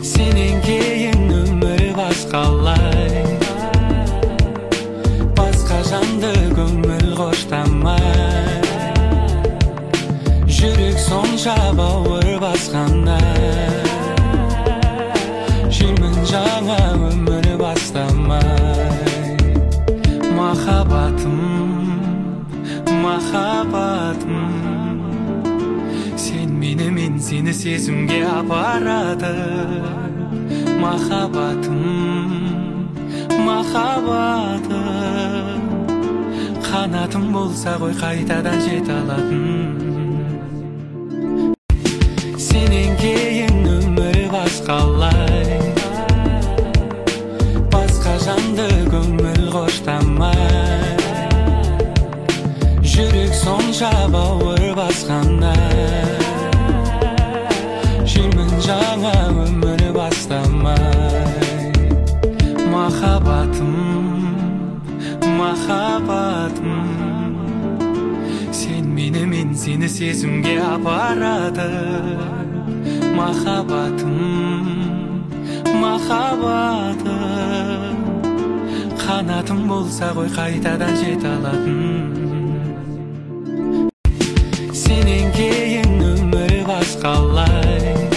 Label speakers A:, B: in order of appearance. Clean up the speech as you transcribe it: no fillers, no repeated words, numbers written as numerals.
A: Сенен кейін өмір басқалай, басқа жанды көңіл қоштамай, жүрек сонша бауыр басқандай, жүрмін жаңа өмір бастамай. Махаббатым, махаббатым, сен мені, мен сені сезімге апарады. Махаббатым, махаббатым, қанатым болса ғой қайтадан жете алатын. Сенен кейін өмір басқалай, басқа жанды көңіл қоштамай, жүрек сонша бауыр басқандай, жүрмін жаңа өмір бастамай. Махаббатым, махаббатым, сен мені, мен сені сезімге апарады. Махаббатым, махаббатым, қанатым болса ғой қайтадан жете алатын. Сенен кейін өмір басқалай,